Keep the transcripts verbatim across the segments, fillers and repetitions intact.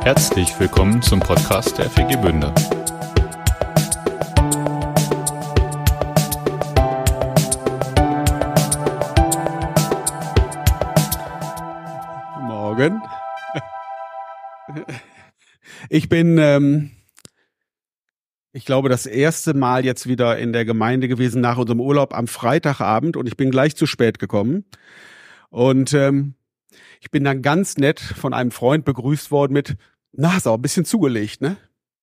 Herzlich willkommen zum Podcast der F E G Bünde. Morgen. Ich bin, ähm, ich glaube, das erste Mal jetzt wieder in der Gemeinde gewesen nach unserem Urlaub am Freitagabend und ich bin gleich zu spät gekommen. Und ähm, ich bin dann ganz nett von einem Freund begrüßt worden mit, na, ist auch ein bisschen zugelegt, ne?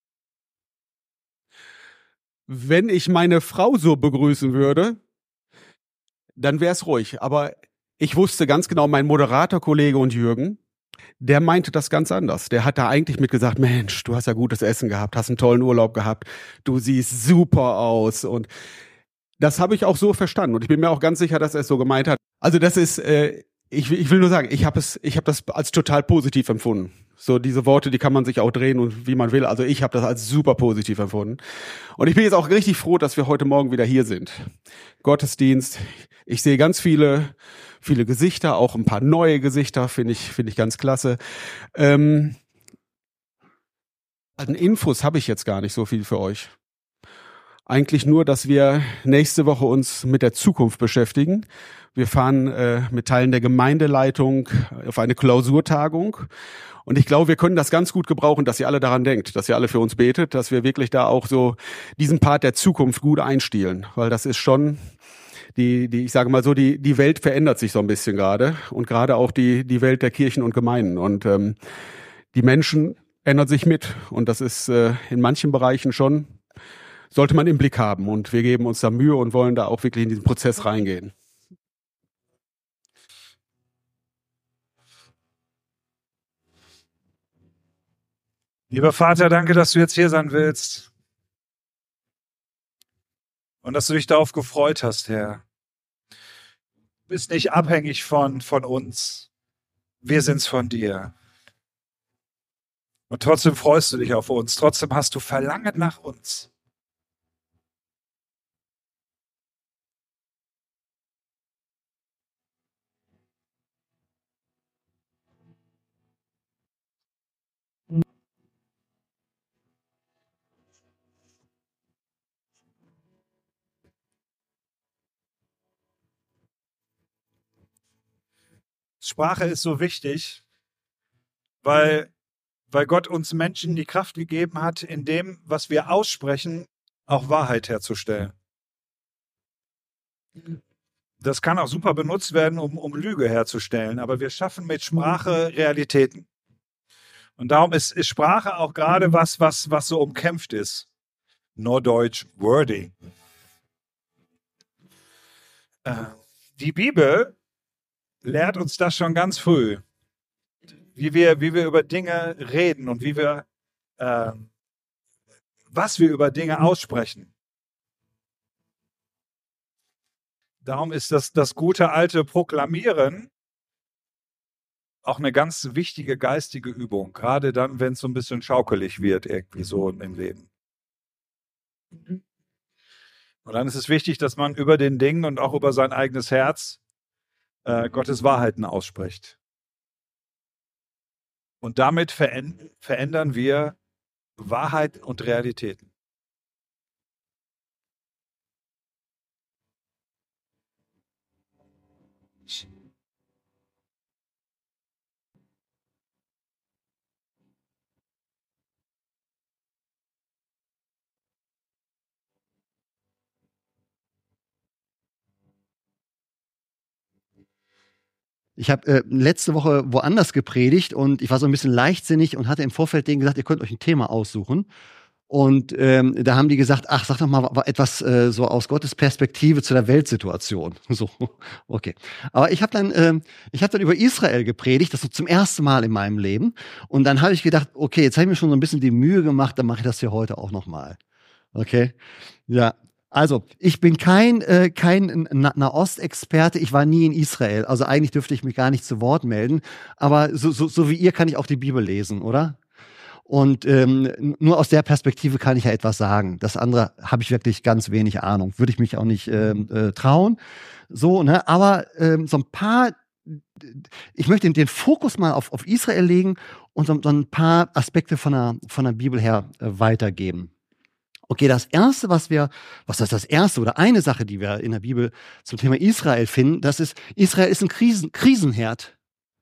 Wenn ich meine Frau so begrüßen würde, dann wäre es ruhig. Aber ich wusste ganz genau, mein Moderatorkollege und Jürgen, der meinte das ganz anders. Der hat da eigentlich mit gesagt, Mensch, du hast ja gutes Essen gehabt, hast einen tollen Urlaub gehabt, du siehst super aus. Und das habe ich auch so verstanden. Und ich bin mir auch ganz sicher, dass er es so gemeint hat. Also das ist, äh, ich, ich will nur sagen, ich habe es, ich habe das als total positiv empfunden. So diese Worte, die kann man sich auch drehen und wie man will. Also ich habe das als super positiv empfunden. Und ich bin jetzt auch richtig froh, dass wir heute Morgen wieder hier sind. Gottesdienst. Ich sehe ganz viele, viele Gesichter, auch ein paar neue Gesichter, finde ich, finde ich ganz klasse. Ähm, an Infos habe ich jetzt gar nicht so viel für euch. Eigentlich nur, dass wir nächste Woche uns mit der Zukunft beschäftigen. Wir fahren äh, mit Teilen der Gemeindeleitung auf eine Klausurtagung. Und ich glaube, wir können das ganz gut gebrauchen, dass ihr alle daran denkt, dass ihr alle für uns betet, dass wir wirklich da auch so diesen Part der Zukunft gut einstielen. Weil das ist schon, die, die, ich sage mal so, die, die Welt verändert sich so ein bisschen gerade. Und gerade auch die, die Welt der Kirchen und Gemeinden. Und ähm, die Menschen ändern sich mit. Und das ist äh, in manchen Bereichen schon, sollte man im Blick haben. Und wir geben uns da Mühe und wollen da auch wirklich in diesen Prozess reingehen. Lieber Vater, danke, dass du jetzt hier sein willst und dass du dich darauf gefreut hast, Herr. Du bist nicht abhängig von, von uns. Wir sind's von dir. Und trotzdem freust du dich auf uns. Trotzdem hast du Verlangen nach uns. Sprache ist so wichtig, weil, weil Gott uns Menschen die Kraft gegeben hat, in dem, was wir aussprechen, auch Wahrheit herzustellen. Das kann auch super benutzt werden, um, um Lüge herzustellen, aber wir schaffen mit Sprache Realitäten. Und darum ist, ist Sprache auch gerade was, was, was so umkämpft ist. Norddeutsch Wording. Äh, die Bibel lehrt uns das schon ganz früh, wie wir, wie wir über Dinge reden und wie wir, äh, was wir über Dinge aussprechen. Darum ist das, das gute alte Proklamieren auch eine ganz wichtige geistige Übung, gerade dann, wenn es so ein bisschen schaukelig wird, irgendwie so im Leben. Und dann ist es wichtig, dass man über den Dingen und auch über sein eigenes Herz äh, Gottes Wahrheiten ausspricht. Und damit veränd- verändern wir Wahrheit und Realitäten. Ich habe äh, letzte Woche woanders gepredigt und ich war so ein bisschen leichtsinnig und hatte im Vorfeld denen gesagt, ihr könnt euch ein Thema aussuchen. Und ähm, da haben die gesagt, ach, sag doch mal wa- etwas äh, so aus Gottes Perspektive zu der Weltsituation. So, okay. Aber ich habe dann, ähm, ich habe dann über Israel gepredigt, das so zum ersten Mal in meinem Leben. Und dann habe ich gedacht, okay, jetzt habe ich mir schon so ein bisschen die Mühe gemacht, dann mache ich das hier heute auch noch mal. Okay, ja. Also, ich bin kein, äh, kein Na- Nahost-Experte, ich war nie in Israel, also eigentlich dürfte ich mich gar nicht zu Wort melden, aber so, so, so wie ihr kann ich auch die Bibel lesen, oder? Und ähm, nur aus der Perspektive kann ich ja etwas sagen. Das andere habe ich wirklich ganz wenig Ahnung, würde ich mich auch nicht ähm, äh, trauen. So, ne? Aber ähm, so ein paar ich möchte den Fokus mal auf, auf Israel legen und so, so ein paar Aspekte von der, von der Bibel her äh, weitergeben. Okay, das erste, was wir, was ist das erste oder eine Sache, die wir in der Bibel zum Thema Israel finden, das ist, Israel ist ein Krisen, Krisenherd.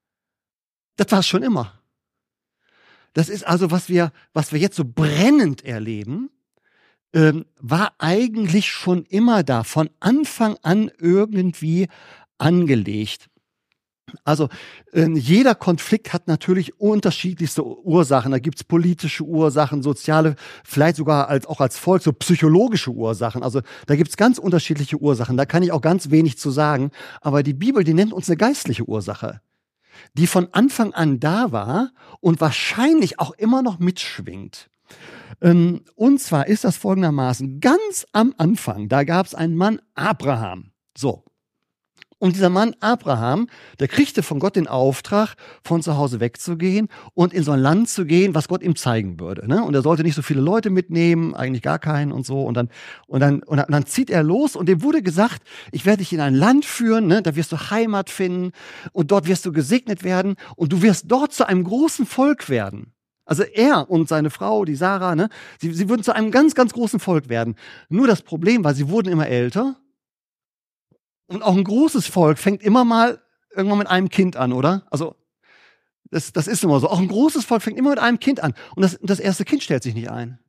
Das war es schon immer. Das ist also, was wir, was wir jetzt so brennend erleben, ähm, war eigentlich schon immer da, von Anfang an irgendwie angelegt. Also äh, jeder Konflikt hat natürlich unterschiedlichste Ursachen. Da gibt's politische Ursachen, soziale, vielleicht sogar als, auch als Volk so psychologische Ursachen. Also da gibt's ganz unterschiedliche Ursachen. Da kann ich auch ganz wenig zu sagen. Aber die Bibel, die nennt uns eine geistliche Ursache, die von Anfang an da war und wahrscheinlich auch immer noch mitschwingt. Ähm, und zwar ist das folgendermaßen: Ganz am Anfang, da gab's einen Mann, Abraham. So. Und dieser Mann Abraham, der kriegte von Gott den Auftrag, von zu Hause wegzugehen und in so ein Land zu gehen, was Gott ihm zeigen würde. Ne? Und er sollte nicht so viele Leute mitnehmen, eigentlich gar keinen und so. Und dann, und dann, und dann, und dann zieht er los und dem wurde gesagt, ich werde dich in ein Land führen, ne? Da wirst du Heimat finden und dort wirst du gesegnet werden und du wirst dort zu einem großen Volk werden. Also er und seine Frau, die Sarah, ne? sie, sie würden zu einem ganz, ganz großen Volk werden. Nur das Problem war, sie wurden immer älter. Und auch ein großes Volk fängt immer mal irgendwann mit einem Kind an, oder? Also das, das ist immer so. Auch ein großes Volk fängt immer mit einem Kind an. Und das, das erste Kind stellt sich nicht ein.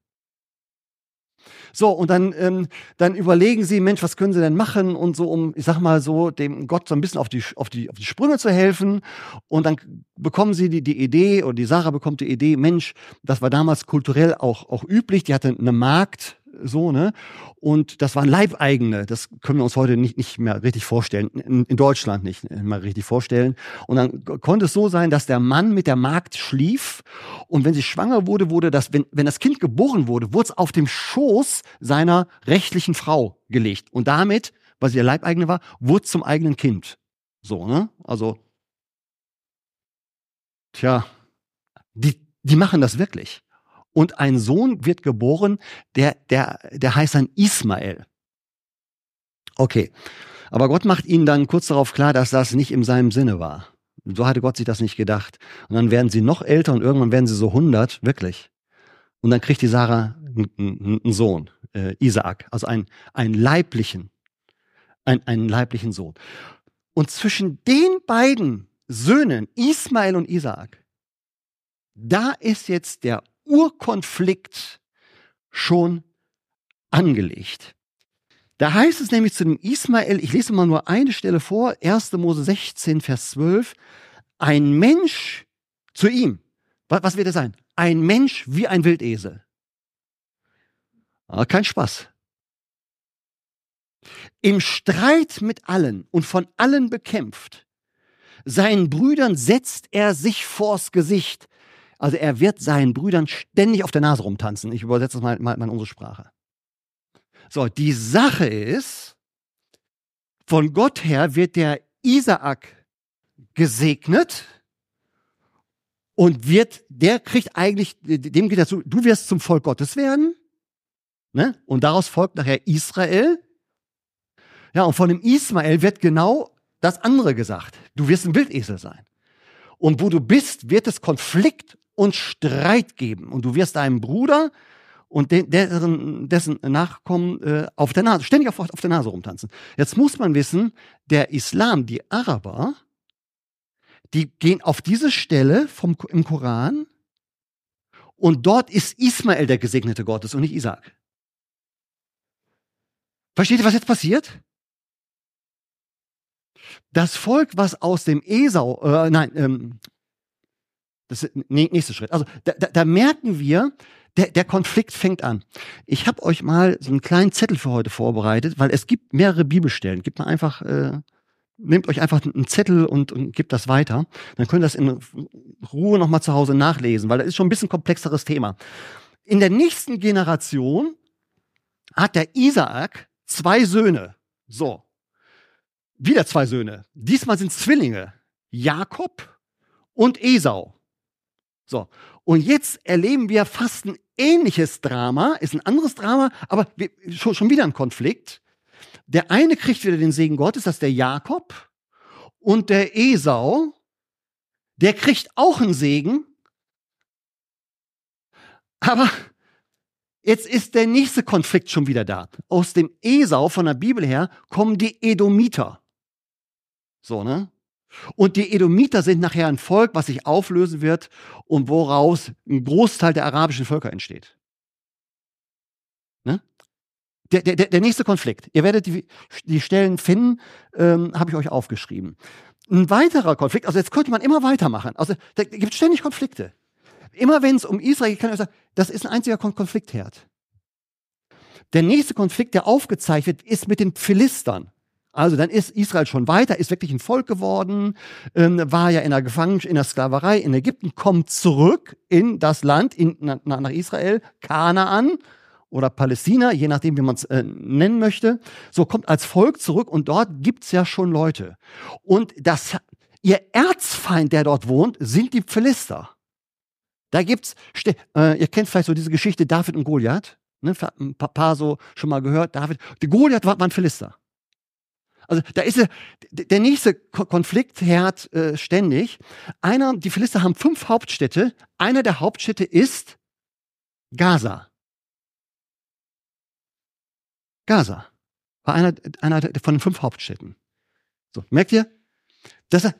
So, und dann, ähm, dann überlegen sie, Mensch, was können sie denn machen? Und so, um, ich sag mal so, dem Gott so ein bisschen auf die, auf die, auf die Sprünge zu helfen. Und dann bekommen sie die, die Idee, oder die Sarah bekommt die Idee, Mensch, das war damals kulturell auch, auch üblich. Die hatte eine Magd, so, ne? Und das waren Leibeigene. Das können wir uns heute nicht, nicht mehr richtig vorstellen. In, in Deutschland nicht mehr richtig vorstellen. Und dann konnte es so sein, dass der Mann mit der Magd schlief. Und wenn sie schwanger wurde, wurde das, wenn, wenn das Kind geboren wurde, wurde es auf dem Schoß seiner rechtlichen Frau gelegt. Und damit, weil sie der Leibeigene war, wurde es zum eigenen Kind. So, ne? Also, tja, die, die machen das wirklich. Und ein Sohn wird geboren, der, der, der heißt dann Ismael. Okay. Aber Gott macht ihnen dann kurz darauf klar, dass das nicht in seinem Sinne war. So hatte Gott sich das nicht gedacht. Und dann werden sie noch älter und irgendwann werden sie so hundert, wirklich. Und dann kriegt die Sarah einen, einen Sohn, äh, Isaak, also einen, einen leiblichen, einen, einen leiblichen Sohn. Und zwischen den beiden Söhnen, Ismael und Isaak, da ist jetzt der Urkonflikt schon angelegt. Da heißt es nämlich zu dem Ismael, ich lese mal nur eine Stelle vor, erster Mose sechzehn, Vers zwölf, ein Mensch zu ihm. Was, was wird er sein? Ein Mensch wie ein Wildesel. Aber kein Spaß. Im Streit mit allen und von allen bekämpft. Seinen Brüdern setzt er sich vors Gesicht. Also er wird seinen Brüdern ständig auf der Nase rumtanzen. Ich übersetze das mal, mal, mal in unsere Sprache. So, die Sache ist, von Gott her wird der Isaak gesegnet und wird, der kriegt eigentlich, dem geht dazu, du wirst zum Volk Gottes werden, ne? Und daraus folgt nachher Israel. Ja, und von dem Ismael wird genau das andere gesagt. Du wirst ein Wildesel sein. Und wo du bist, wird es Konflikt und Streit geben. Und du wirst deinem Bruder und de- deren, dessen Nachkommen äh, auf der Nase, ständig auf, auf der Nase rumtanzen. Jetzt muss man wissen, der Islam, die Araber, die gehen auf diese Stelle vom, im Koran und dort ist Ismael der Gesegnete Gottes und nicht Isaak. Versteht ihr, was jetzt passiert? Das Volk, was aus dem Esau, äh, nein, ähm, das ist der nächste Schritt. Also da, da, da merken wir, der, der Konflikt fängt an. Ich habe euch mal so einen kleinen Zettel für heute vorbereitet, weil es gibt mehrere Bibelstellen. Gebt mal einfach, äh, nehmt euch einfach einen Zettel und, und gebt das weiter. Dann könnt ihr das in Ruhe nochmal zu Hause nachlesen, weil das ist schon ein bisschen komplexeres Thema. In der nächsten Generation hat der Isaak zwei Söhne. So. Wieder zwei Söhne. Diesmal sind es Zwillinge. Jakob und Esau. So. Und jetzt erleben wir fast ein ähnliches Drama. Ist ein anderes Drama, aber wir, schon, schon wieder ein Konflikt. Der eine kriegt wieder den Segen Gottes, das ist der Jakob. Und der Esau, der kriegt auch einen Segen. Aber jetzt ist der nächste Konflikt schon wieder da. Aus dem Esau von der Bibel her kommen die Edomiter. So, ne? Und die Edomiter sind nachher ein Volk, was sich auflösen wird und woraus ein Großteil der arabischen Völker entsteht. Ne? Der, der, der nächste Konflikt. Ihr werdet die, die Stellen finden, ähm, habe ich euch aufgeschrieben. Ein weiterer Konflikt, also jetzt könnte man immer weitermachen. Also da gibt es ständig Konflikte. Immer wenn es um Israel geht, kann ich sagen, das ist ein einziger Kon- Konfliktherd. Der nächste Konflikt, der aufgezeichnet wird, ist mit den Philistern. Also dann ist Israel schon weiter, ist wirklich ein Volk geworden, ähm, war ja in der Gefangenschaft, in der Sklaverei in Ägypten, kommt zurück in das Land, in, na, nach Israel, Kanaan oder Palästina, je nachdem, wie man es äh, nennen möchte. So, kommt als Volk zurück und dort gibt's ja schon Leute. Und das, ihr Erzfeind, der dort wohnt, sind die Philister. Da gibt's, äh, ihr kennt vielleicht so diese Geschichte David und Goliath, ne, ein paar, paar so schon mal gehört. David, die Goliath war, war ein Philister. Also da ist der nächste Konfliktherd äh, ständig. Einer, die Philister haben fünf Hauptstädte. Einer der Hauptstädte ist Gaza. Gaza war einer, einer von den fünf Hauptstädten. So, merkt ihr? Das,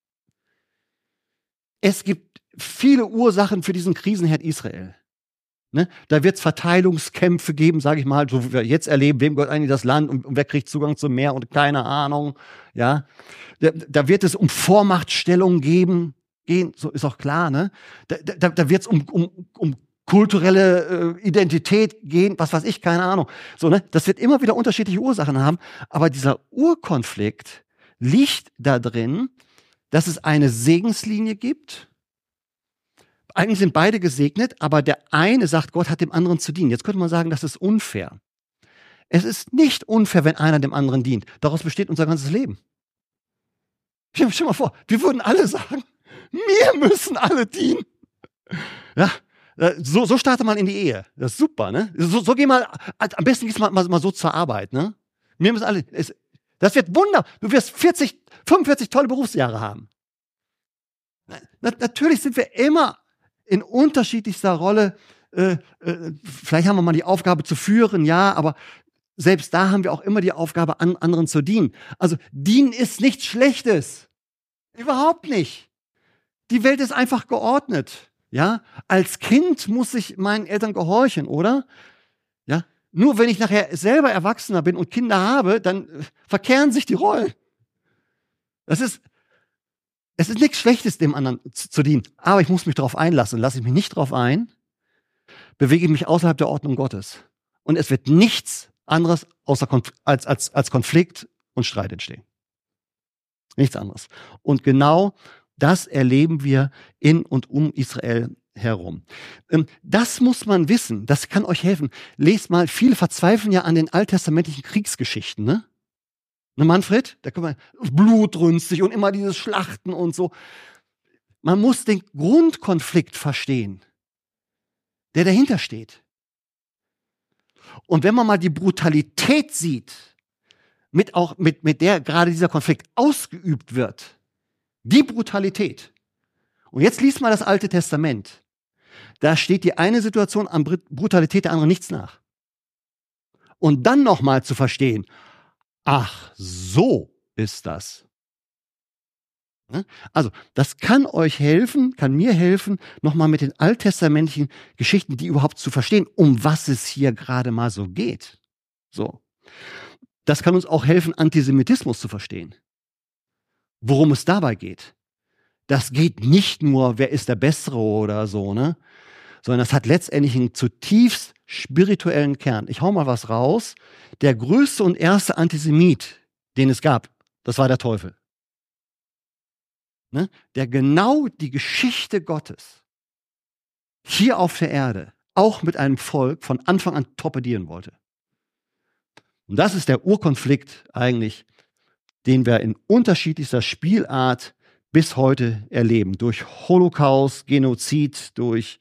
es gibt viele Ursachen für diesen Krisenherd Israel. Ne? Da wird es Verteilungskämpfe geben, sage ich mal, so wie wir jetzt erleben, wem gehört eigentlich das Land und, und wer kriegt Zugang zum Meer und keine Ahnung. Ja? Da, da wird es um Vormachtstellung geben, gehen, so ist auch klar. Ne? Da, da, da wird es um, um, um kulturelle äh, Identität gehen, was weiß ich, keine Ahnung. So, ne? Das wird immer wieder unterschiedliche Ursachen haben, aber dieser Urkonflikt liegt da drin, dass es eine Segenslinie gibt. Eigentlich sind beide gesegnet, aber der eine sagt, Gott hat dem anderen zu dienen. Jetzt könnte man sagen, das ist unfair. Es ist nicht unfair, wenn einer dem anderen dient. Daraus besteht unser ganzes Leben. Stell dir mal vor, wir würden alle sagen, mir müssen alle dienen. Ja, so, so startet man in die Ehe. Das ist super, ne? So, so geh mal, am besten gehst du mal, mal, mal so zur Arbeit, ne? Mir müssen alle, es, das wird wunder. Du wirst vierzig, fünfundvierzig tolle Berufsjahre haben. Na, natürlich sind wir immer in unterschiedlichster Rolle, äh, äh, vielleicht haben wir mal die Aufgabe zu führen, ja, aber selbst da haben wir auch immer die Aufgabe, an anderen zu dienen. Also dienen ist nichts Schlechtes. Überhaupt nicht. Die Welt ist einfach geordnet. Ja, als Kind muss ich meinen Eltern gehorchen, oder? Ja, nur wenn ich nachher selber Erwachsener bin und Kinder habe, dann äh, verkehren sich die Rollen. Das ist Es ist nichts Schlechtes, dem anderen zu, zu dienen. Aber ich muss mich darauf einlassen. Lasse ich mich nicht darauf ein, bewege ich mich außerhalb der Ordnung Gottes. Und es wird nichts anderes außer Konf- als, als, als Konflikt und Streit entstehen. Nichts anderes. Und genau das erleben wir in und um Israel herum. Das muss man wissen. Das kann euch helfen. Lest mal, viele verzweifeln ja an den alttestamentlichen Kriegsgeschichten, ne? Ne, Manfred? Da kann man blutrünstig und immer dieses Schlachten und so. Man muss den Grundkonflikt verstehen, der dahinter steht. Und wenn man mal die Brutalität sieht, mit, auch, mit, mit der gerade dieser Konflikt ausgeübt wird, die Brutalität. Und jetzt liest mal das Alte Testament. Da steht die eine Situation an Brutalität der anderen nichts nach. Und dann nochmal zu verstehen, ach, so ist das. Also, das kann euch helfen, kann mir helfen, nochmal mit den alttestamentlichen Geschichten, die überhaupt zu verstehen, um was es hier gerade mal so geht. So. Das kann uns auch helfen, Antisemitismus zu verstehen. Worum es dabei geht. Das geht nicht nur, wer ist der Bessere oder so, ne? Sondern das hat letztendlich einen zutiefst spirituellen Kern. Ich hau mal was raus. Der größte und erste Antisemit, den es gab, das war der Teufel. Ne? Der genau die Geschichte Gottes hier auf der Erde auch mit einem Volk von Anfang an torpedieren wollte. Und das ist der Urkonflikt eigentlich, den wir in unterschiedlichster Spielart bis heute erleben. Durch Holocaust, Genozid, durch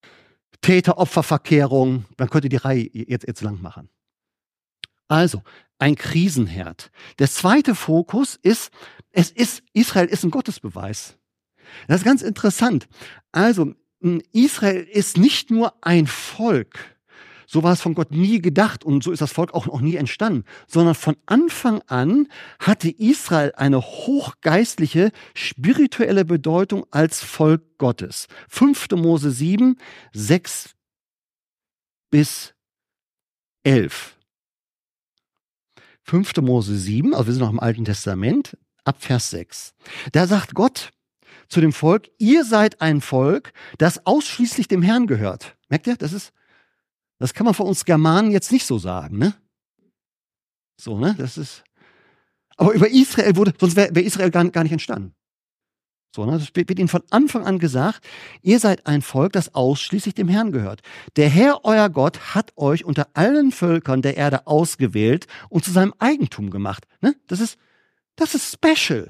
Täter-Opfer-Verkehrung. Man könnte die Reihe jetzt, jetzt lang machen. Also, ein Krisenherd. Der zweite Fokus ist, es ist, Israel ist ein Gottesbeweis. Das ist ganz interessant. Also, Israel ist nicht nur ein Volk, so war es von Gott nie gedacht und so ist das Volk auch noch nie entstanden, sondern von Anfang an hatte Israel eine hochgeistliche, spirituelle Bedeutung als Volk Gottes. fünfte Mose sieben, sechs bis elf. fünfte Mose sieben, also wir sind noch im Alten Testament, ab Vers sechs. Da sagt Gott zu dem Volk, ihr seid ein Volk, das ausschließlich dem Herrn gehört. Merkt ihr, das ist, das kann man von uns Germanen jetzt nicht so sagen, ne? So, ne, das ist, aber über Israel wurde, sonst wäre wär Israel gar, gar nicht entstanden. So, ne, das wird ihnen von Anfang an gesagt, ihr seid ein Volk, das ausschließlich dem Herrn gehört. Der Herr, euer Gott, hat euch unter allen Völkern der Erde ausgewählt und zu seinem Eigentum gemacht. Ne? Das ist, das ist special.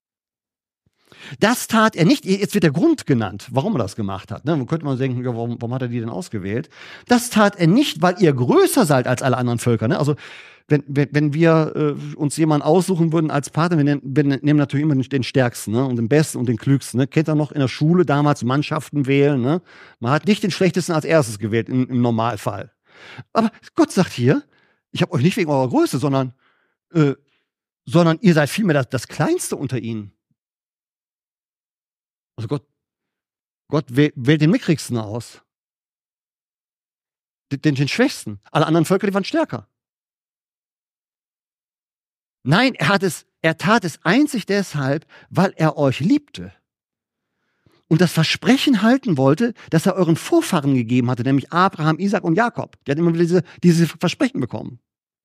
Das tat er nicht, jetzt wird der Grund genannt, warum er das gemacht hat. Ne? Man könnte man denken, ja, warum, warum hat er die denn ausgewählt? Das tat er nicht, weil ihr größer seid als alle anderen Völker. Ne? Also wenn, wenn, wenn wir äh, uns jemanden aussuchen würden als Partner, wir nehmen, wir nehmen natürlich immer den, den Stärksten, ne? Und den Besten und den Klügsten. Ne? Kennt ihr noch in der Schule damals Mannschaften wählen? Ne? Man hat nicht den Schlechtesten als erstes gewählt, im, im Normalfall. Aber Gott sagt hier, ich habe euch nicht wegen eurer Größe, sondern, äh, sondern ihr seid vielmehr das, das Kleinste unter ihnen. Also Gott, Gott wählt, wählt den mickrigsten aus. Den, den Schwächsten. Alle anderen Völker, die waren stärker. Nein, er hat es, er tat es einzig deshalb, weil er euch liebte. Und das Versprechen halten wollte, das er euren Vorfahren gegeben hatte, nämlich Abraham, Isaac und Jakob. Die hatten immer wieder diese, diese Versprechen bekommen.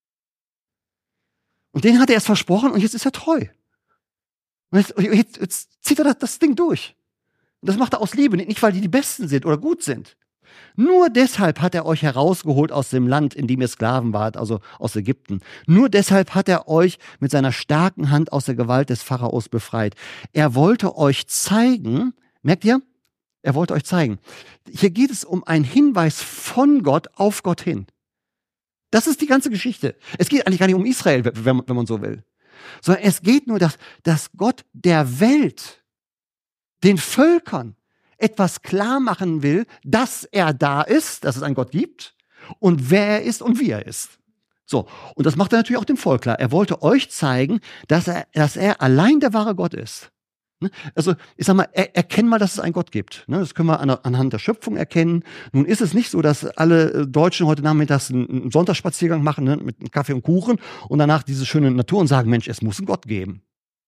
Und den hat er erst versprochen und jetzt ist er treu. Und jetzt, jetzt, jetzt zieht er das, das Ding durch. Und das macht er aus Liebe, nicht weil die die Besten sind oder gut sind. Nur deshalb hat er euch herausgeholt aus dem Land, in dem ihr Sklaven wart, also aus Ägypten. Nur deshalb hat er euch mit seiner starken Hand aus der Gewalt des Pharaos befreit. Er wollte euch zeigen, merkt ihr? Er wollte euch zeigen. Hier geht es um einen Hinweis von Gott auf Gott hin. Das ist die ganze Geschichte. Es geht eigentlich gar nicht um Israel, wenn, wenn man so will. Sondern es geht nur, dass, dass Gott der Welt, den Völkern, etwas klar machen will, dass er da ist, dass es einen Gott gibt und wer er ist und wie er ist. So, und das macht er natürlich auch dem Volk klar. Er wollte euch zeigen, dass er, dass er allein der wahre Gott ist. Also, ich sag mal, er, erkennen mal, dass es einen Gott gibt. Das können wir an, anhand der Schöpfung erkennen. Nun ist es nicht so, dass alle Deutschen heute nachmittags einen, einen Sonntagsspaziergang machen, ne, mit einem Kaffee und Kuchen und danach diese schöne Natur und sagen, Mensch, es muss einen Gott geben.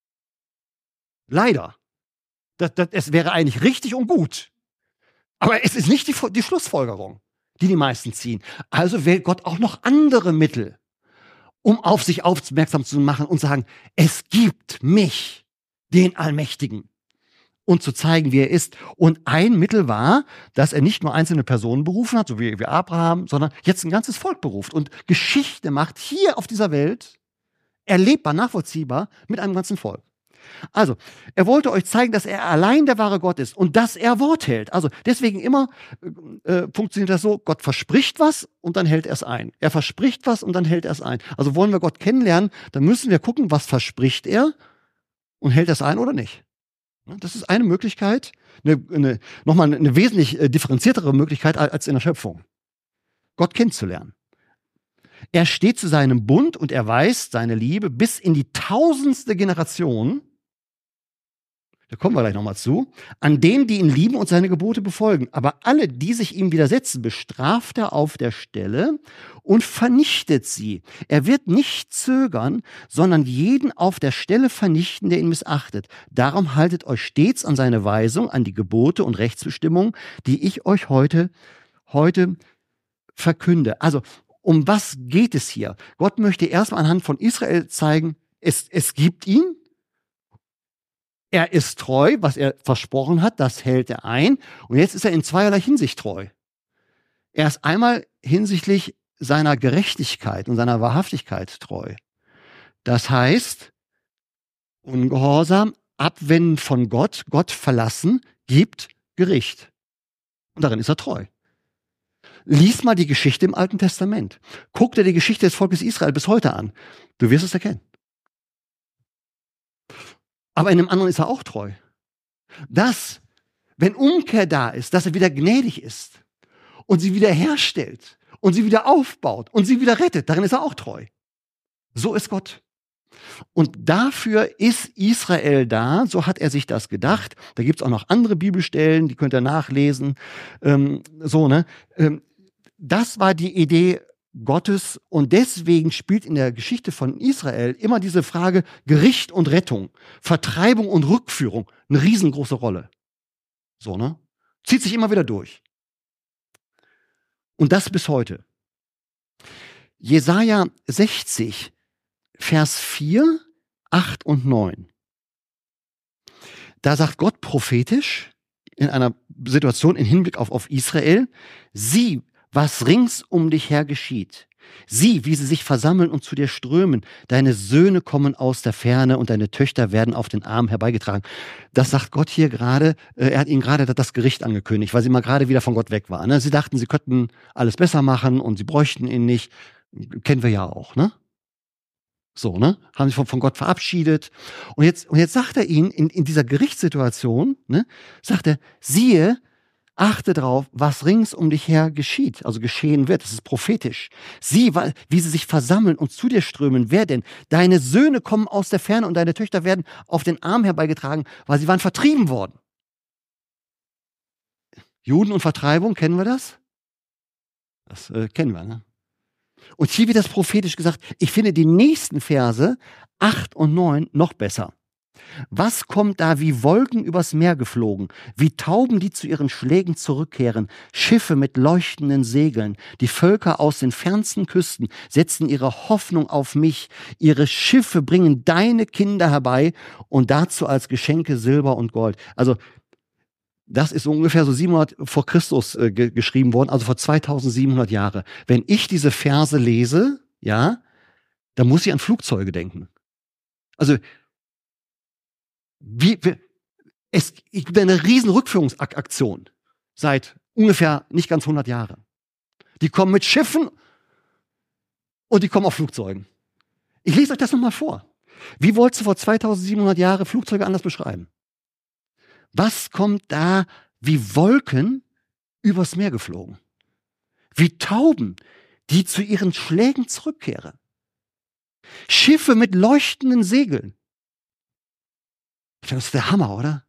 Leider. Das, das, es wäre eigentlich richtig und gut. Aber es ist nicht die, die Schlussfolgerung, die die meisten ziehen. Also wählt Gott auch noch andere Mittel, um auf sich aufmerksam zu machen und sagen, es gibt mich, den Allmächtigen, und zu zeigen, wie er ist. Und ein Mittel war, dass er nicht nur einzelne Personen berufen hat, so wie, wie Abraham, sondern jetzt ein ganzes Volk beruft und Geschichte macht hier auf dieser Welt, erlebbar, nachvollziehbar, mit einem ganzen Volk. Also, er wollte euch zeigen, dass er allein der wahre Gott ist und dass er Wort hält. Also, deswegen immer äh, funktioniert das so, Gott verspricht was und dann hält er es ein. Er verspricht was und dann hält er es ein. Also, wollen wir Gott kennenlernen, dann müssen wir gucken, was verspricht er und hält er es ein oder nicht. Das ist eine Möglichkeit, eine, eine, nochmal eine wesentlich äh, differenziertere Möglichkeit als in der Schöpfung. Gott kennenzulernen. Er steht zu seinem Bund und erweist seine Liebe bis in die tausendste Generation. Da kommen wir gleich nochmal zu. An denen, die ihn lieben und seine Gebote befolgen. Aber alle, die sich ihm widersetzen, bestraft er auf der Stelle und vernichtet sie. Er wird nicht zögern, sondern jeden auf der Stelle vernichten, der ihn missachtet. Darum haltet euch stets an seine Weisung, an die Gebote und Rechtsbestimmungen, die ich euch heute, heute verkünde. Also, um was geht es hier? Gott möchte erstmal anhand von Israel zeigen, es, es gibt ihn. Er ist treu, was er versprochen hat, das hält er ein. Und jetzt ist er in zweierlei Hinsicht treu. Er ist einmal hinsichtlich seiner Gerechtigkeit und seiner Wahrhaftigkeit treu. Das heißt, Ungehorsam, Abwenden von Gott, Gott verlassen, gibt Gericht. Und darin ist er treu. Lies mal die Geschichte im Alten Testament. Guck dir die Geschichte des Volkes Israel bis heute an. Du wirst es erkennen. Aber in dem anderen ist er auch treu. Dass, wenn Umkehr da ist, dass er wieder gnädig ist und sie wieder herstellt und sie wieder aufbaut und sie wieder rettet, darin ist er auch treu. So ist Gott. Und dafür ist Israel da, so hat er sich das gedacht. Da gibt es auch noch andere Bibelstellen, die könnt ihr nachlesen. Ähm, so, ne? Ähm, das war die Idee Gottes und deswegen spielt in der Geschichte von Israel immer diese Frage Gericht und Rettung, Vertreibung und Rückführung eine riesengroße Rolle. So, ne? Zieht sich immer wieder durch. Und das bis heute. Jesaja sechzig, Vers vier, acht und neun. Da sagt Gott prophetisch in einer Situation im Hinblick auf, auf Israel, sieh, was rings um dich her geschieht. Sieh, wie sie sich versammeln und zu dir strömen. Deine Söhne kommen aus der Ferne und deine Töchter werden auf den Arm herbeigetragen. Das sagt Gott hier gerade, äh, er hat ihnen gerade das Gericht angekündigt, weil sie mal gerade wieder von Gott weg waren. Ne? Sie dachten, sie könnten alles besser machen und sie bräuchten ihn nicht. Kennen wir ja auch, ne? So, ne? Haben sich von, von Gott verabschiedet. Und jetzt, und jetzt sagt er ihnen in, in dieser Gerichtssituation, ne, sagt er, siehe, achte drauf, was rings um dich her geschieht, also geschehen wird. Das ist prophetisch. Sieh, wie sie sich versammeln und zu dir strömen. Wer denn? Deine Söhne kommen aus der Ferne und deine Töchter werden auf den Arm herbeigetragen, weil sie waren vertrieben worden. Juden und Vertreibung, kennen wir das? Das äh, kennen wir, ne? Und hier wird das prophetisch gesagt. Ich finde die nächsten Verse, acht und neun, noch besser. Was kommt da wie Wolken übers Meer geflogen, wie Tauben, die zu ihren Schlägen zurückkehren, Schiffe mit leuchtenden Segeln, die Völker aus den fernsten Küsten setzen ihre Hoffnung auf mich, ihre Schiffe bringen deine Kinder herbei und dazu als Geschenke Silber und Gold. Also das ist ungefähr so siebenhundert vor Christus äh, ge- geschrieben worden, also vor zweitausendsiebenhundert Jahre. Wenn ich diese Verse lese, ja, dann muss ich an Flugzeuge denken. Also Wie, wie, es gibt eine riesen Rückführungsaktion seit ungefähr nicht ganz hundert Jahren. Die kommen mit Schiffen und die kommen auf Flugzeugen. Ich lese euch das nochmal vor. Wie wolltest du vor zweitausendsiebenhundert Jahren Flugzeuge anders beschreiben? Was kommt da wie Wolken übers Meer geflogen? Wie Tauben, die zu ihren Schlägen zurückkehren. Schiffe mit leuchtenden Segeln. Das ist der Hammer, oder?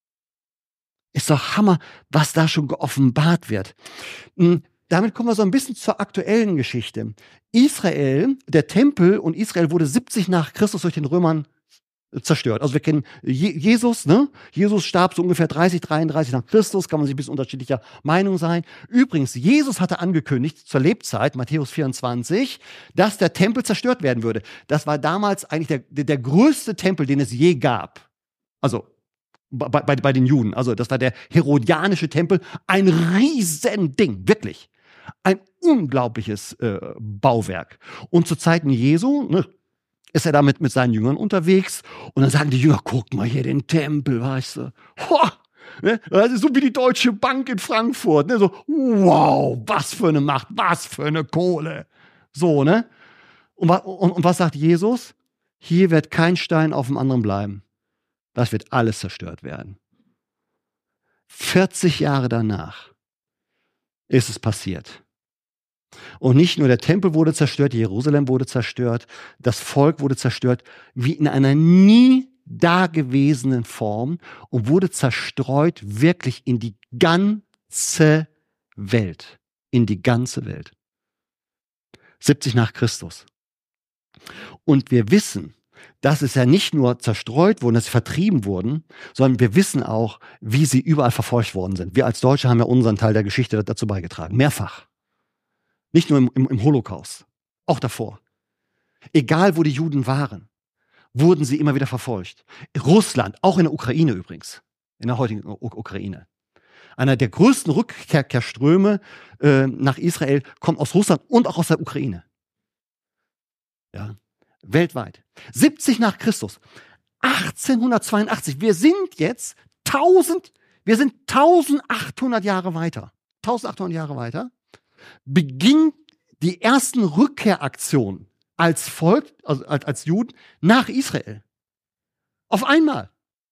Ist doch Hammer, was da schon geoffenbart wird. Und damit kommen wir so ein bisschen zur aktuellen Geschichte. Israel, der Tempel und Israel wurde siebzig nach Christus durch den Römern zerstört. Also wir kennen Je- Jesus, ne? Jesus starb so ungefähr dreißig, dreiunddreißig nach Christus, kann man sich ein bisschen unterschiedlicher Meinung sein. Übrigens, Jesus hatte angekündigt zur Lebzeit, Matthäus vierundzwanzig, dass der Tempel zerstört werden würde. Das war damals eigentlich der, der, der größte Tempel, den es je gab. Also bei, bei, bei den Juden. Also das war der Herodianische Tempel. Ein Riesending, wirklich. Ein unglaubliches äh, Bauwerk. Und zu Zeiten Jesu, ne, ist er da mit, mit seinen Jüngern unterwegs. Und dann sagen die Jünger, guck mal hier den Tempel, weißt du. Hoa, ne, das ist so wie die Deutsche Bank in Frankfurt. Ne, so, wow, was für eine Macht, was für eine Kohle. So, ne? Und, und, und was sagt Jesus? Hier wird kein Stein auf dem anderen bleiben. Das wird alles zerstört werden. vierzig Jahre danach ist es passiert. Und nicht nur der Tempel wurde zerstört, Jerusalem wurde zerstört, das Volk wurde zerstört, wie in einer nie dagewesenen Form und wurde zerstreut wirklich in die ganze Welt. In die ganze Welt. siebzig nach Christus. Und wir wissen, dass es ja nicht nur zerstreut wurden, dass sie vertrieben wurden, sondern wir wissen auch, wie sie überall verfolgt worden sind. Wir als Deutsche haben ja unseren Teil der Geschichte dazu beigetragen. Mehrfach. Nicht nur im, im, im Holocaust, auch davor. Egal, wo die Juden waren, wurden sie immer wieder verfolgt. In Russland, auch in der Ukraine übrigens, in der heutigen U- Ukraine. Einer der größten Rückkehrströme äh, nach Israel kommt aus Russland und auch aus der Ukraine. Ja, weltweit. siebzig nach Christus, achtzehnhundertzweiundachtzig. Wir sind jetzt tausend, wir sind eintausendachthundert Jahre weiter. eintausendachthundert Jahre weiter. beginnt die ersten Rückkehraktionen als Volk, also als, als Juden, nach Israel. Auf einmal.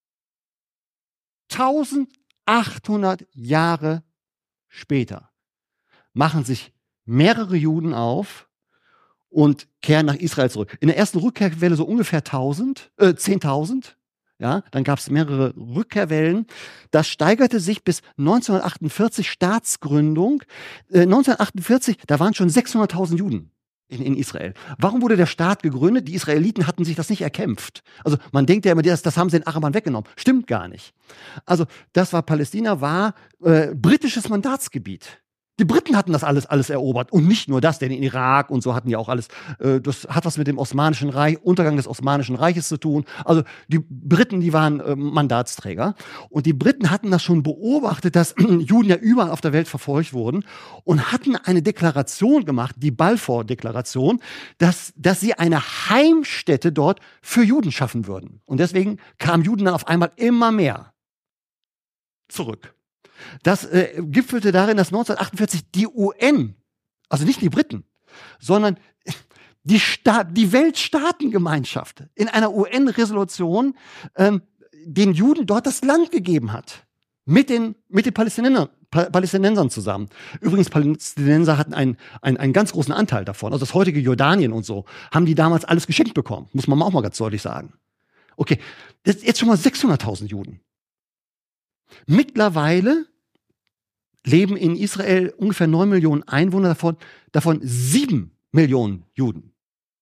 eintausendachthundert Jahre später machen sich mehrere Juden auf und kehren nach Israel zurück. In der ersten Rückkehrwelle so ungefähr tausend, äh, zehntausend. Ja, dann gab es mehrere Rückkehrwellen. Das steigerte sich bis neunzehnhundertachtundvierzig, Staatsgründung. Äh, neunzehnhundertachtundvierzig, da waren schon sechshunderttausend Juden in, in Israel. Warum wurde der Staat gegründet? Die Israeliten hatten sich das nicht erkämpft. Also man denkt ja immer, das, das haben sie den Arabern weggenommen. Stimmt gar nicht. Also das war, Palästina war äh, britisches Mandatsgebiet. Die Briten hatten das alles, alles erobert. Und nicht nur das, denn in Irak und so hatten ja auch alles, äh, das hat was mit dem Osmanischen Reich, Untergang des Osmanischen Reiches zu tun. Also die Briten, die waren äh, Mandatsträger. Und die Briten hatten das schon beobachtet, dass Juden ja überall auf der Welt verfolgt wurden und hatten eine Deklaration gemacht, die Balfour-Deklaration, dass, dass sie eine Heimstätte dort für Juden schaffen würden. Und deswegen kamen Juden dann auf einmal immer mehr zurück. Das äh, gipfelte darin, dass neunzehnhundertachtundvierzig die U N, also nicht die Briten, sondern die, Sta- die Weltstaatengemeinschaft in einer U N-Resolution ähm, den Juden dort das Land gegeben hat. Mit den, mit den Palästinensern, Pa- Palästinensern zusammen. Übrigens, Palästinenser hatten einen, einen, einen ganz großen Anteil davon. Also das heutige Jordanien und so haben die damals alles geschenkt bekommen. Muss man auch mal ganz deutlich sagen. Okay, das, jetzt schon mal sechshunderttausend Juden. Mittlerweile leben in Israel ungefähr neun Millionen Einwohner, davon, davon sieben Millionen Juden.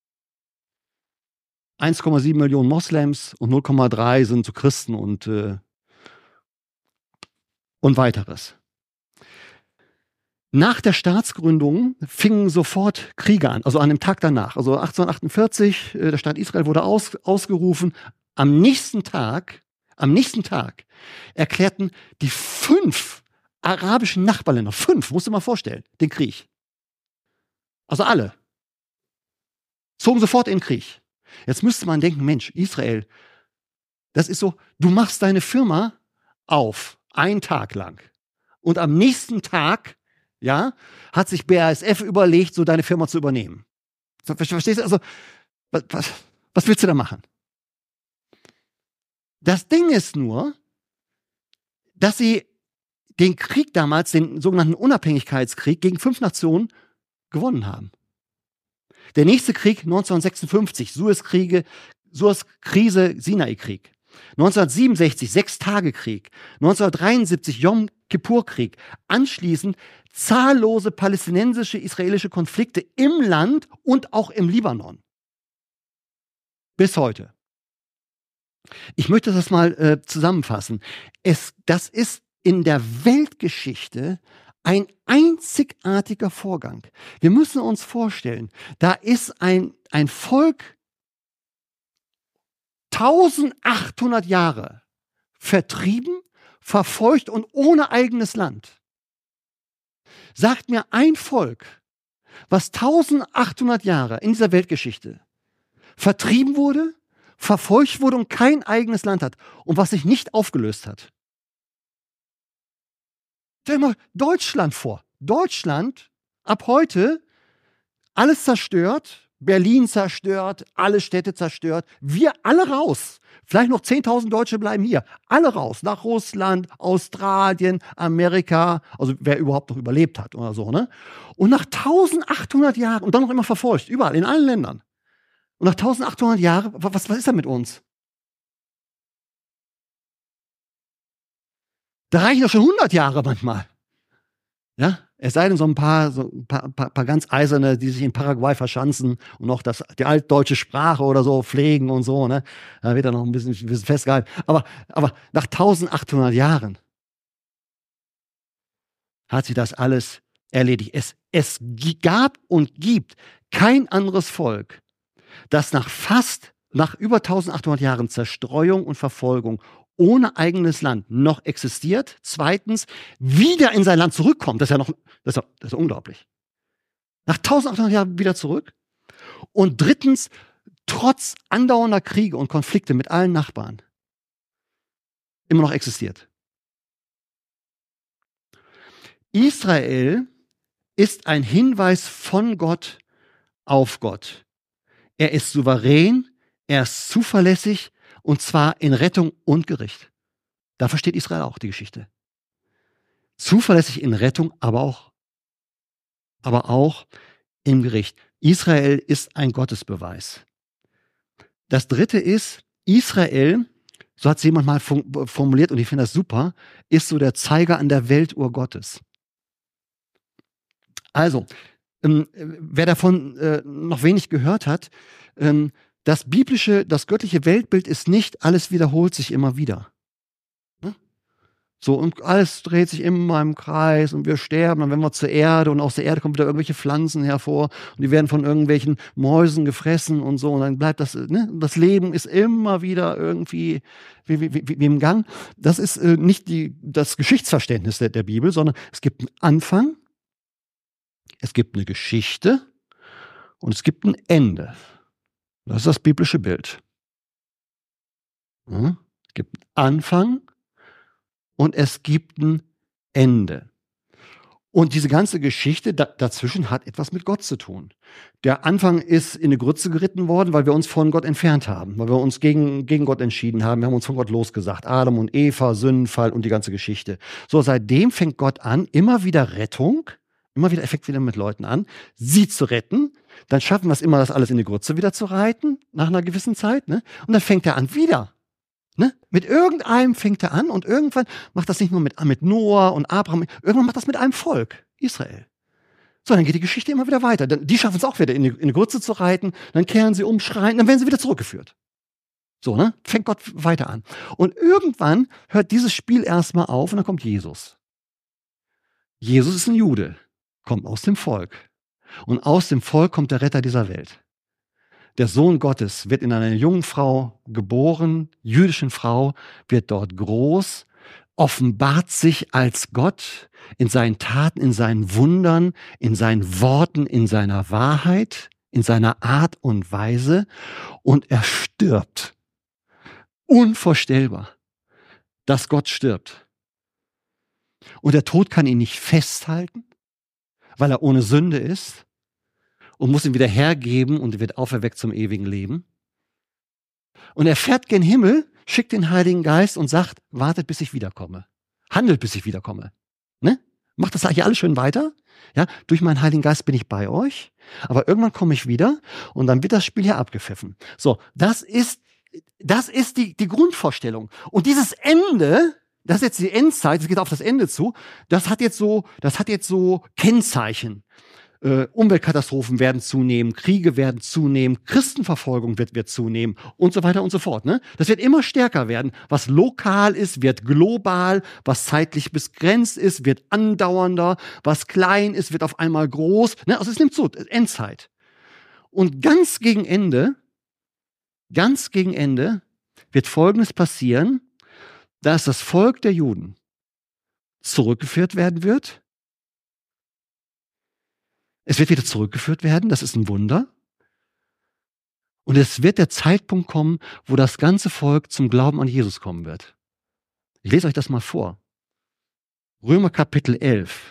eins Komma sieben Millionen Moslems und null Komma drei sind so Christen und, äh, und weiteres. Nach der Staatsgründung fingen sofort Kriege an, also an dem Tag danach. Also achtzehnhundertachtundvierzig, äh, der Staat Israel wurde aus, ausgerufen. Am nächsten Tag Am nächsten Tag erklärten die fünf arabischen Nachbarländer, fünf, musst du dir mal vorstellen, den Krieg. Also alle. Zogen sofort in den Krieg. Jetzt müsste man denken, Mensch, Israel, das ist so, du machst deine Firma auf, einen Tag lang. Und am nächsten Tag, ja, hat sich B A S F überlegt, so deine Firma zu übernehmen. Verstehst du? Also, was, was, was willst du da machen? Das Ding ist nur, dass sie den Krieg damals, den sogenannten Unabhängigkeitskrieg gegen fünf Nationen gewonnen haben. Der nächste Krieg neunzehnhundertsechsundfünfzig, Suezkriege, Suezkrise, Sinai-Krieg. neunzehnhundertsiebenundsechzig, Sechstagekrieg. neunzehnhundertdreiundsiebzig, Jom-Kippur-Krieg. Anschließend zahllose palästinensische, israelische Konflikte im Land und auch im Libanon. Bis heute. Ich möchte das mal äh, zusammenfassen. Es, das ist in der Weltgeschichte ein einzigartiger Vorgang. Wir müssen uns vorstellen, da ist ein, ein Volk eintausendachthundert Jahre vertrieben, verfolgt und ohne eigenes Land. Sagt mir ein Volk, was eintausendachthundert Jahre in dieser Weltgeschichte vertrieben wurde, verfolgt wurde und kein eigenes Land hat und was sich nicht aufgelöst hat. Stell dir mal Deutschland vor. Deutschland, ab heute, alles zerstört, Berlin zerstört, alle Städte zerstört, wir alle raus. Vielleicht noch zehntausend Deutsche bleiben hier. Alle raus, nach Russland, Australien, Amerika, also wer überhaupt noch überlebt hat oder so, ne? Und nach eintausendachthundert Jahren, und dann noch immer verfolgt, überall, in allen Ländern. Und nach eintausendachthundert Jahren, was, was ist da mit uns? Da reichen doch schon hundert Jahre manchmal. Ja, es sei denn so ein paar, so ein paar, paar, paar ganz Eiserne, die sich in Paraguay verschanzen und noch das, die altdeutsche Sprache oder so pflegen und so, ne? Da wird er noch ein bisschen, ein bisschen festgehalten. Aber, aber nach eintausendachthundert Jahren hat sich das alles erledigt. Es, es gab und gibt kein anderes Volk, das nach fast, nach über eintausendachthundert Jahren Zerstreuung und Verfolgung ohne eigenes Land noch existiert. Zweitens, wieder in sein Land zurückkommt. Das ist ja noch, das ist, ja, das ist ja unglaublich. Nach eintausendachthundert Jahren wieder zurück. Und drittens, trotz andauernder Kriege und Konflikte mit allen Nachbarn immer noch existiert. Israel ist ein Hinweis von Gott auf Gott. Er ist souverän, er ist zuverlässig, und zwar in Rettung und Gericht. Da versteht Israel auch die Geschichte. Zuverlässig in Rettung, aber auch, aber auch im Gericht. Israel ist ein Gottesbeweis. Das dritte ist, Israel, so hat es jemand mal formuliert und ich finde das super, ist so der Zeiger an der Weltuhr Gottes. Also, ähm, wer davon äh, noch wenig gehört hat, ähm, das biblische, das göttliche Weltbild ist nicht, alles wiederholt sich immer wieder. Ne? So, und alles dreht sich immer im Kreis und wir sterben, dann werden wir zur Erde und aus der Erde kommen wieder irgendwelche Pflanzen hervor und die werden von irgendwelchen Mäusen gefressen und so und dann bleibt das, ne? Das Leben ist immer wieder irgendwie wie, wie, wie, wie im Gang. Das ist äh, nicht die, das Geschichtsverständnis der, der Bibel, sondern es gibt einen Anfang, es gibt eine Geschichte und es gibt ein Ende. Das ist das biblische Bild. Ja? Es gibt einen Anfang und es gibt ein Ende. Und diese ganze Geschichte da, dazwischen hat etwas mit Gott zu tun. Der Anfang ist in eine Grütze geritten worden, weil wir uns von Gott entfernt haben, weil wir uns gegen, gegen Gott entschieden haben. Wir haben uns von Gott losgesagt. Adam und Eva, Sündenfall und die ganze Geschichte. So, seitdem fängt Gott an, immer wieder Rettung, immer wieder, er fängt wieder mit Leuten an, sie zu retten. Dann schaffen wir es immer, das alles in die Grütze wieder zu reiten, nach einer gewissen Zeit. Ne? Und dann fängt er an wieder. Ne? Mit irgendeinem fängt er an und irgendwann macht das nicht nur mit, mit Noah und Abraham, irgendwann macht das mit einem Volk, Israel. So, dann geht die Geschichte immer wieder weiter. Die schaffen es auch wieder, in die, in die Grütze zu reiten, dann kehren sie um, schreien, dann werden sie wieder zurückgeführt. So, ne? Fängt Gott weiter an. Und irgendwann hört dieses Spiel erstmal auf und dann kommt Jesus. Jesus ist ein Jude, kommt aus dem Volk. Und aus dem Volk kommt der Retter dieser Welt. Der Sohn Gottes wird in einer jungen Frau geboren, jüdischen Frau, wird dort groß, offenbart sich als Gott in seinen Taten, in seinen Wundern, in seinen Worten, in seiner Wahrheit, in seiner Art und Weise und er stirbt. Unvorstellbar, dass Gott stirbt. Und der Tod kann ihn nicht festhalten, weil er ohne Sünde ist und muss ihn wieder hergeben und wird auferweckt zum ewigen Leben. Und er fährt gen Himmel, schickt den Heiligen Geist und sagt, wartet, bis ich wiederkomme. Handelt, bis ich wiederkomme. Ne? Macht das hier alles schön weiter. Ja, durch meinen Heiligen Geist bin ich bei euch, aber irgendwann komme ich wieder und dann wird das Spiel hier abgepfiffen. So, das ist, das ist die, die Grundvorstellung. Und dieses Ende, das ist jetzt die Endzeit, es geht auf das Ende zu, das hat jetzt so, das hat jetzt so Kennzeichen. Äh, Umweltkatastrophen werden zunehmen, Kriege werden zunehmen, Christenverfolgung wird, wird zunehmen und so weiter und so fort. Ne? Das wird immer stärker werden. Was lokal ist, wird global. Was zeitlich begrenzt ist, wird andauernder. Was klein ist, wird auf einmal groß. Ne? Also es nimmt zu, Endzeit. Und ganz gegen Ende, ganz gegen Ende wird Folgendes passieren, dass das Volk der Juden zurückgeführt werden wird. Es wird wieder zurückgeführt werden, das ist ein Wunder. Und es wird der Zeitpunkt kommen, wo das ganze Volk zum Glauben an Jesus kommen wird. Ich lese euch das mal vor. Römer Kapitel elf,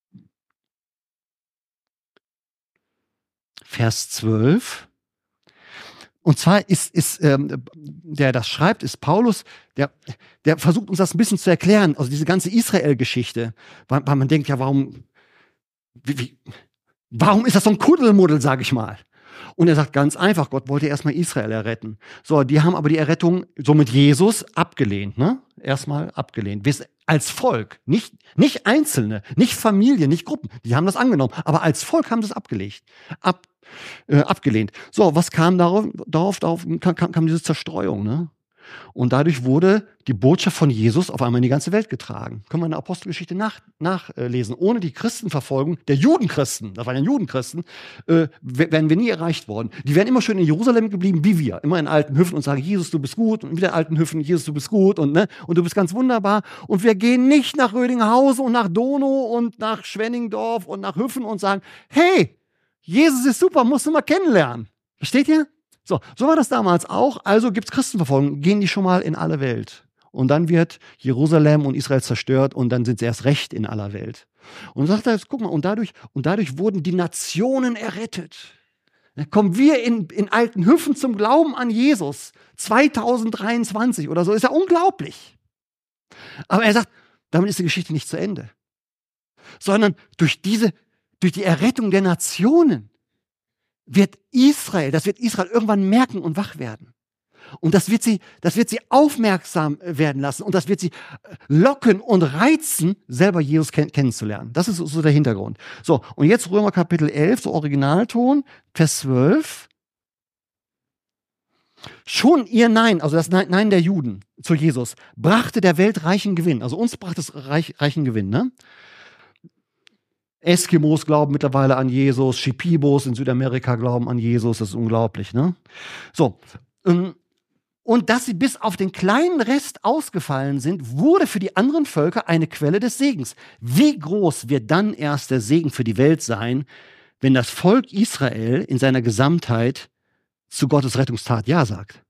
Vers zwölf. Und zwar ist, ist ähm, der das schreibt, ist Paulus, der, der versucht uns das ein bisschen zu erklären, also diese ganze Israel-Geschichte. Weil, weil man denkt, ja, warum... Wie, wie, Warum ist das so ein Kuddelmuddel, sage ich mal? Und er sagt ganz einfach, Gott wollte erstmal Israel erretten. So, die haben aber die Errettung so mit Jesus abgelehnt, ne? Erstmal abgelehnt. Als Volk, nicht, nicht Einzelne, nicht Familien, nicht Gruppen. Die haben das angenommen, aber als Volk haben sie es abgelegt, ab, äh, abgelehnt. So, was kam darauf? Darauf, darauf kam, kam, kam diese Zerstreuung, ne? Und dadurch wurde die Botschaft von Jesus auf einmal in die ganze Welt getragen. Können wir in der Apostelgeschichte nach, nachlesen. Ohne die Christenverfolgung der Judenchristen, das waren ja Judenchristen, äh, wären wir nie erreicht worden. Die wären immer schön in Jerusalem geblieben, wie wir. Immer in alten Höfen und sagen, Jesus, du bist gut. Und wieder in alten Höfen, Jesus, du bist gut. Und, ne, und du bist ganz wunderbar. Und wir gehen nicht nach Rödinghausen und nach Donow und nach Schwenningdorf und nach Höfen und sagen, hey, Jesus ist super, musst du mal kennenlernen. Versteht ihr? So, so war das damals auch. Also gibt's Christenverfolgung. Gehen die schon mal in alle Welt. und dann wird Jerusalem und Israel zerstört und dann sind sie erst recht in aller Welt. Und sagt er, guck mal, und dadurch, und dadurch wurden die Nationen errettet. Dann kommen wir in, in Altenhüffen zum Glauben an Jesus. zweitausenddreiundzwanzig oder so, ist ja unglaublich. Aber er sagt, damit ist die Geschichte nicht zu Ende. Sondern durch diese, durch die Errettung der Nationen wird Israel, das wird Israel irgendwann merken und wach werden. Und das wird sie, das wird sie aufmerksam werden lassen und das wird sie locken und reizen, selber Jesus kenn- kennenzulernen. Das ist so der Hintergrund. So, und jetzt Römer Kapitel elf, so Originalton, Vers zwölf. Schon ihr Nein, also das Nein der Juden zu Jesus, brachte der Welt reichen Gewinn. Also uns brachte es reich, reichen Gewinn, ne? Eskimos glauben mittlerweile an Jesus, Shipibos in Südamerika glauben an Jesus, das ist unglaublich, ne? So, und dass sie bis auf den kleinen Rest ausgefallen sind, wurde für die anderen Völker eine Quelle des Segens. Wie groß wird dann erst der Segen für die Welt sein, wenn das Volk Israel in seiner Gesamtheit zu Gottes Rettungstat Ja sagt?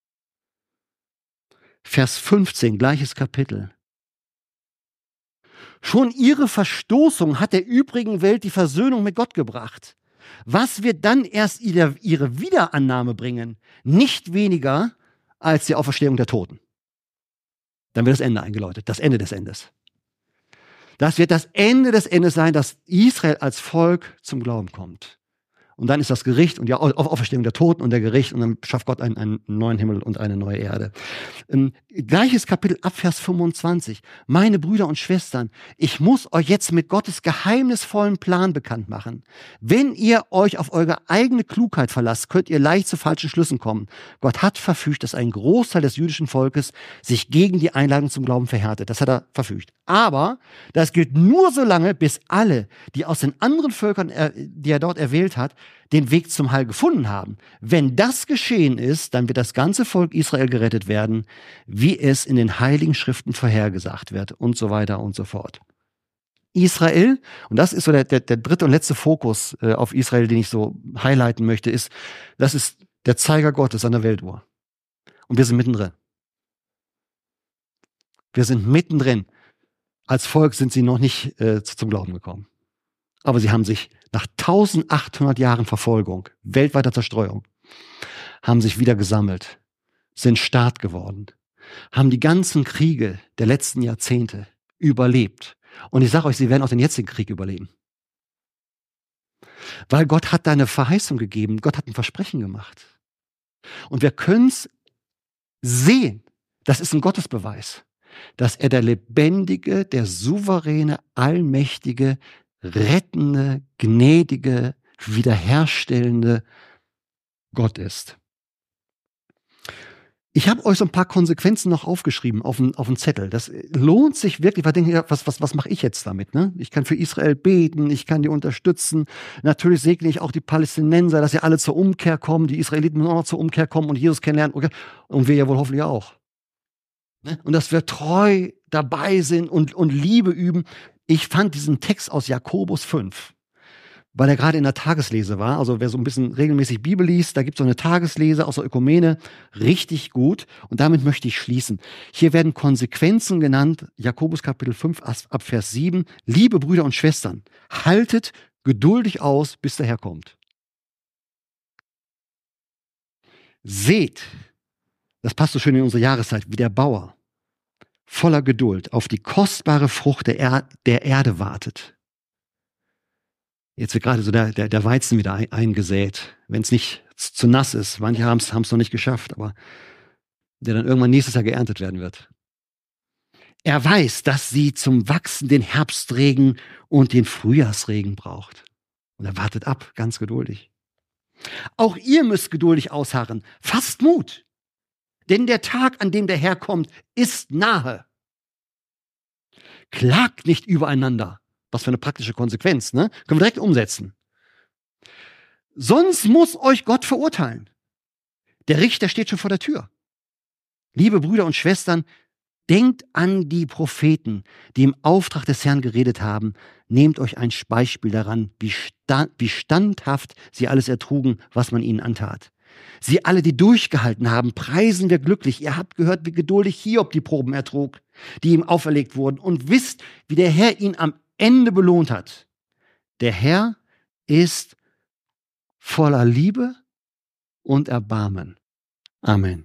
Vers fünfzehn, gleiches Kapitel. Schon ihre Verstoßung hat der übrigen Welt die Versöhnung mit Gott gebracht. Was wird dann erst ihre, ihre Wiederannahme bringen? Nicht weniger als die Auferstehung der Toten. Dann wird das Ende eingeläutet, das Ende des Endes. Das wird das Ende des Endes sein, dass Israel als Volk zum Glauben kommt. Und dann ist das Gericht und die Auferstehung der Toten und der Gericht und dann schafft Gott einen, einen neuen Himmel und eine neue Erde. Ähm, gleiches Kapitel ab Vers fünfundzwanzig. Meine Brüder und Schwestern, ich muss euch jetzt mit Gottes geheimnisvollen Plan bekannt machen. Wenn ihr euch auf eure eigene Klugheit verlasst, könnt ihr leicht zu falschen Schlüssen kommen. Gott hat verfügt, dass ein Großteil des jüdischen Volkes sich gegen die Einladung zum Glauben verhärtet. Das hat er verfügt. Aber das gilt nur so lange, bis alle, die aus den anderen Völkern, die er dort erwählt hat, den Weg zum Heil gefunden haben. Wenn das geschehen ist, dann wird das ganze Volk Israel gerettet werden, wie es in den Heiligen Schriften vorhergesagt wird und so weiter und so fort. Israel, und das ist so der, der, der dritte und letzte Fokus äh, auf Israel, den ich so highlighten möchte, ist, das ist der Zeiger Gottes an der Weltuhr. Und wir sind mittendrin. Wir sind mittendrin. Als Volk sind sie noch nicht äh, zum Glauben gekommen. Aber sie haben sich nach eintausendachthundert Jahren Verfolgung, weltweiter Zerstreuung, haben sich wieder gesammelt, sind stark geworden, haben die ganzen Kriege der letzten Jahrzehnte überlebt. Und ich sage euch, sie werden auch den jetzigen Krieg überleben. Weil Gott hat da eine Verheißung gegeben, Gott hat ein Versprechen gemacht. Und wir können es sehen, das ist ein Gottesbeweis, dass er der lebendige, der souveräne, allmächtige, rettende, gnädige, wiederherstellende Gott ist. Ich habe euch so ein paar Konsequenzen noch aufgeschrieben auf einen, auf einen Zettel. Das lohnt sich wirklich, weil ich denke, was, was, was mache ich jetzt damit? Ne? Ich kann für Israel beten, ich kann die unterstützen. Natürlich segne ich auch die Palästinenser, dass sie alle zur Umkehr kommen. Die Israeliten müssen auch noch zur Umkehr kommen und Jesus kennenlernen. Okay. Und wir ja wohl hoffentlich auch. Ne? Und dass wir treu dabei sind und, und Liebe üben. Ich fand diesen Text aus Jakobus fünf, weil er gerade in der Tageslese war. Also wer so ein bisschen regelmäßig Bibel liest, da gibt es so eine Tageslese aus der Ökumene, richtig gut. Und damit möchte ich schließen. Hier werden Konsequenzen genannt, Jakobus Kapitel fünf ab Vers sieben. Liebe Brüder und Schwestern, haltet geduldig aus, bis der Herr kommt. Seht, das passt so schön in unsere Jahreszeit, wie der Bauer voller Geduld auf die kostbare Frucht der, er- der Erde wartet. Jetzt wird gerade so der, der, der Weizen wieder ein, eingesät, wenn es nicht zu, zu nass ist. Manche haben es noch nicht geschafft, aber der dann irgendwann nächstes Jahr geerntet werden wird. Er weiß, dass sie zum Wachsen den Herbstregen und den Frühjahrsregen braucht. Und er wartet ab, ganz geduldig. Auch ihr müsst geduldig ausharren. Fasst Mut. Denn der Tag, an dem der Herr kommt, ist nahe. Klagt nicht übereinander. Was für eine praktische Konsequenz, ne? Können wir direkt umsetzen. Sonst muss euch Gott verurteilen. Der Richter steht schon vor der Tür. Liebe Brüder und Schwestern, denkt an die Propheten, die im Auftrag des Herrn geredet haben. Nehmt euch ein Beispiel daran, wie, stand, wie standhaft sie alles ertrugen, was man ihnen antat. Sie alle, die durchgehalten haben, preisen wir glücklich. Ihr habt gehört, wie geduldig Hiob die Proben ertrug, die ihm auferlegt wurden, und wisst, wie der Herr ihn am Ende belohnt hat. Der Herr ist voller Liebe und Erbarmen. Amen.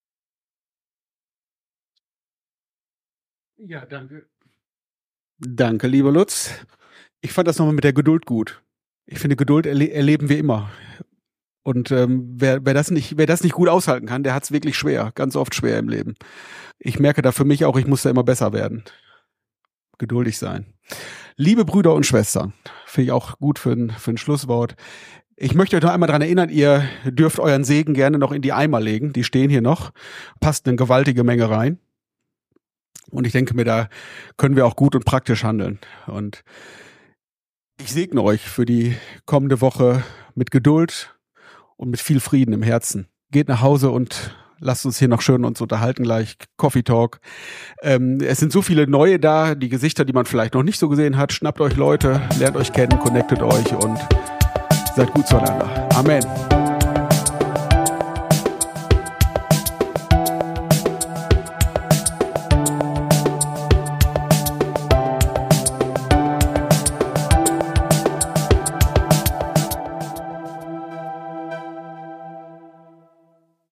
Ja, danke. Danke, lieber Lutz. Ich fand das nochmal mit der Geduld gut. Ich finde, Geduld erle- erleben wir immer. Und ähm, wer, wer, das nicht, wer das nicht gut aushalten kann, der hat es wirklich schwer, ganz oft schwer im Leben. Ich merke da für mich auch, ich muss da immer besser werden. Geduldig sein. Liebe Brüder und Schwestern, finde ich auch gut für ein, für ein Schlusswort. Ich möchte euch noch einmal daran erinnern, ihr dürft euren Segen gerne noch in die Eimer legen. Die stehen hier noch. Passt eine gewaltige Menge rein. Und ich denke mir, da können wir auch gut und praktisch handeln. Und ich segne euch für die kommende Woche mit Geduld und mit viel Frieden im Herzen. Geht nach Hause und lasst uns hier noch schön uns unterhalten gleich. Coffee Talk. Ähm, es sind so viele neue da, die Gesichter, die man vielleicht noch nicht so gesehen hat. Schnappt euch Leute, lernt euch kennen, connectet euch und seid gut zueinander. Amen.